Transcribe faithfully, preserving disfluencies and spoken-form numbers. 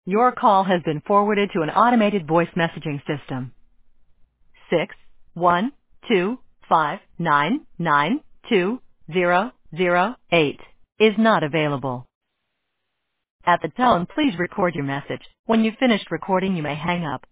Your call has been forwarded to an automated voice messaging system. Six one two five nine nine two zero zero eight is not available. At the tone, please record your message. When you've finished recording, you may hang up.